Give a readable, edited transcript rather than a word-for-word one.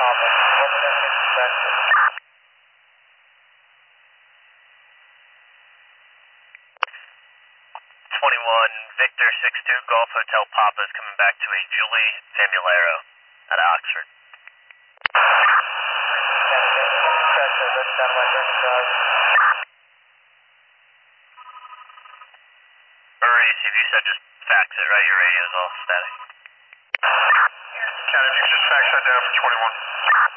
Papa. What would that expected? 21 Victor 62 Golf Hotel Papa is coming back to a Julie Famulero at Oxford. That's down my turn to drive. Maurice, if you said just fax it, right? Your radio's all static. Kennedy, just fax that down for 21.